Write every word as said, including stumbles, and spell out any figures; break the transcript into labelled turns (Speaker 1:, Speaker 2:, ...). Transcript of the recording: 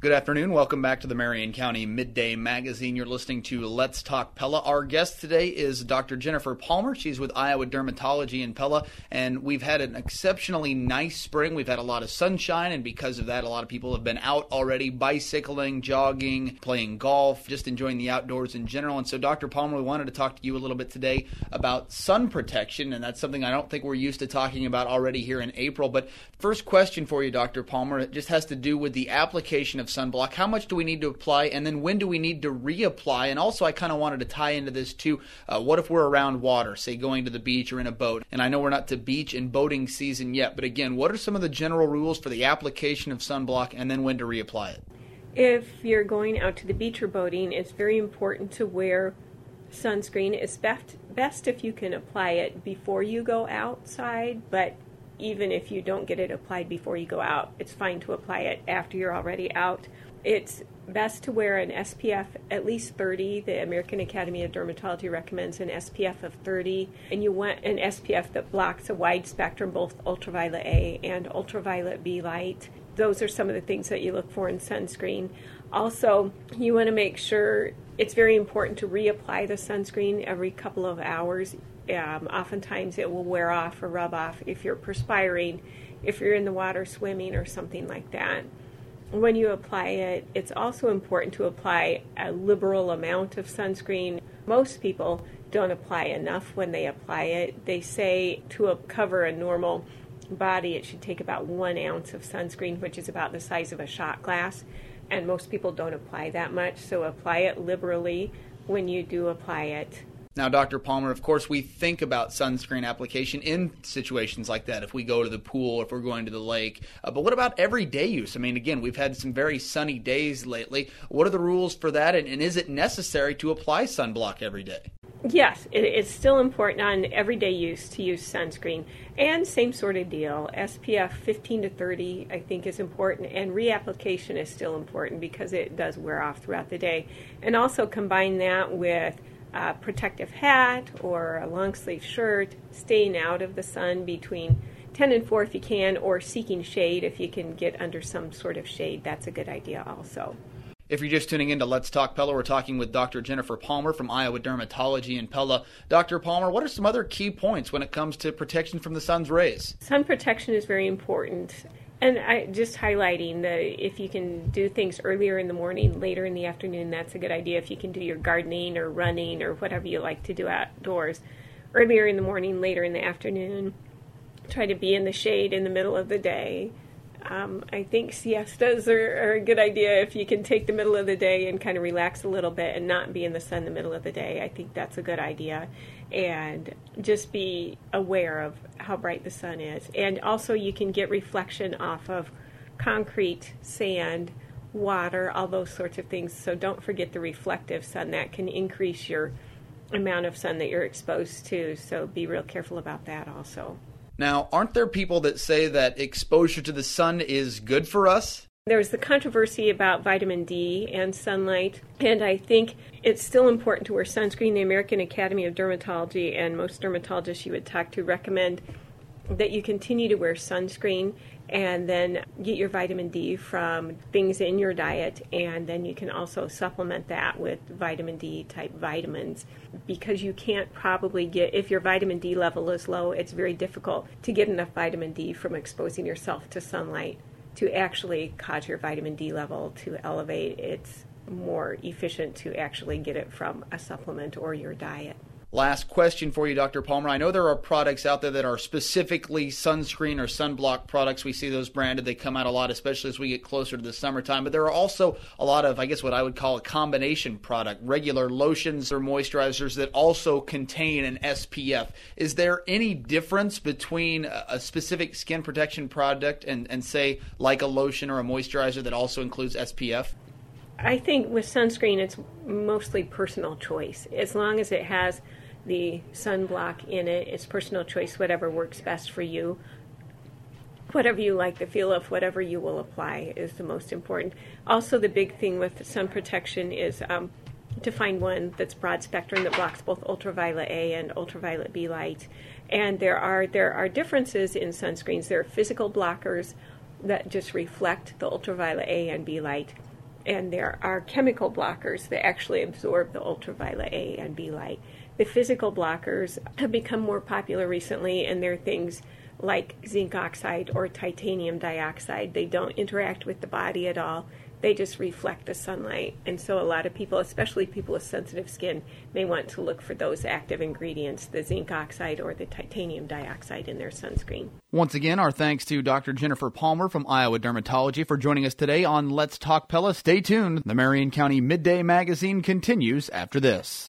Speaker 1: Good afternoon. Welcome back to the Marion County Midday Magazine. You're listening to Let's Talk Pella. Our guest today is Doctor Jennifer Palmer. She's with Iowa Dermatology in Pella, and we've had an exceptionally nice spring. We've had a lot of sunshine, and because of that, a lot of people have been out already bicycling, jogging, playing golf, just enjoying the outdoors in general. And so, Doctor Palmer, we wanted to talk to you a little bit today about sun protection, and that's something I don't think we're used to talking about already here in April. But first question for you, Doctor Palmer, it just has to do with the application of sunblock. How much do we need to apply, and then when do we need to reapply? And also, I kind of wanted to tie into this too. Uh, what if we're around water, say going to the beach or in a boat? And I know we're not to beach and boating season yet, but again, what are some of the general rules for the application of sunblock and then when to reapply it?
Speaker 2: If you're going out to the beach or boating, it's very important to wear sunscreen. It's best, best if you can apply it before you go outside, but even if you don't get it applied before you go out, it's fine to apply it after you're already out. It's best to wear an S P F at least thirty. The American Academy of Dermatology recommends an S P F of thirty, and you want an S P F that blocks a wide spectrum, both ultraviolet A and ultraviolet B light. Those are some of the things that you look for in sunscreen. Also, you want to make sure it's very important to reapply the sunscreen every couple of hours. Um, oftentimes it will wear off or rub off if you're perspiring, if you're in the water swimming or something like that. When you apply it, it's also important to apply a liberal amount of sunscreen. Most people don't apply enough when they apply it. They say to cover a normal body, it should take about one ounce of sunscreen, which is about the size of a shot glass, and most people don't apply that much, so apply it liberally when you do apply it.
Speaker 1: Now, Doctor Palmer, of course, we think about sunscreen application in situations like that, if we go to the pool, if we're going to the lake. Uh, but what about everyday use? I mean, again, we've had some very sunny days lately. What are the rules for that, and, and is it necessary to apply sunblock every day?
Speaker 2: Yes, it, it's still important on everyday use to use sunscreen. And same sort of deal. S P F fifteen to thirty, I think, is important. And reapplication is still important because it does wear off throughout the day. And also combine that with a protective hat or a long sleeve shirt, staying out of the sun between ten and four if you can, or seeking shade if you can get under some sort of shade. That's a good idea also.
Speaker 1: If you're just tuning in to Let's Talk Pella, we're talking with Doctor Jennifer Palmer from Iowa Dermatology in Pella. Doctor Palmer, what are some other key points when it comes to protection from the sun's rays?
Speaker 2: Sun protection is very important. And I just highlighting that if you can do things earlier in the morning, later in the afternoon, that's a good idea. If you can do your gardening or running or whatever you like to do outdoors, earlier in the morning, later in the afternoon, try to be in the shade in the middle of the day. Um, I think siestas are, are a good idea if you can take the middle of the day and kind of relax a little bit and not be in the sun the middle of the day. I think that's a good idea. And just be aware of how bright the sun is. And also you can get reflection off of concrete, sand, water, all those sorts of things. So don't forget the reflective sun. That can increase your amount of sun that you're exposed to. So be real careful about that also.
Speaker 1: Now, aren't there people that say that exposure to the sun is good for us?
Speaker 2: There's the controversy about vitamin D and sunlight, and I think it's still important to wear sunscreen. The American Academy of Dermatology and most dermatologists you would talk to recommend that you continue to wear sunscreen and then get your vitamin D from things in your diet, and then you can also supplement that with vitamin D type vitamins, because you can't probably get, if your vitamin D level is low, it's very difficult to get enough vitamin D from exposing yourself to sunlight to actually cause your vitamin D level to elevate. It's more efficient to actually get it from a supplement or your diet.
Speaker 1: Last question for you, Doctor Palmer. I know there are products out there that are specifically sunscreen or sunblock products. We see those branded. They come out a lot, especially as we get closer to the summertime. But there are also a lot of, I guess, what I would call a combination product, regular lotions or moisturizers that also contain an S P F. Is there any difference between a specific skin protection product and, and say, like a lotion or a moisturizer that also includes S P F?
Speaker 2: I think with sunscreen, it's mostly personal choice. As long as it has the sunblock in it, it's personal choice, whatever works best for you. Whatever you like the feel of, whatever you will apply is the most important. Also, the big thing with sun protection is um, to find one that's broad spectrum that blocks both ultraviolet A and ultraviolet B light. And there are there are differences in sunscreens. There are physical blockers that just reflect the ultraviolet A and B light. And there are chemical blockers that actually absorb the ultraviolet A and B light. The physical blockers have become more popular recently, and they're things like zinc oxide or titanium dioxide. They don't interact with the body at all. They just reflect the sunlight. And so a lot of people, especially people with sensitive skin, may want to look for those active ingredients, the zinc oxide or the titanium dioxide in their sunscreen.
Speaker 1: Once again, our thanks to Doctor Jennifer Palmer from Iowa Dermatology for joining us today on Let's Talk Pella. Stay tuned. The Marion County Midday Magazine continues after this.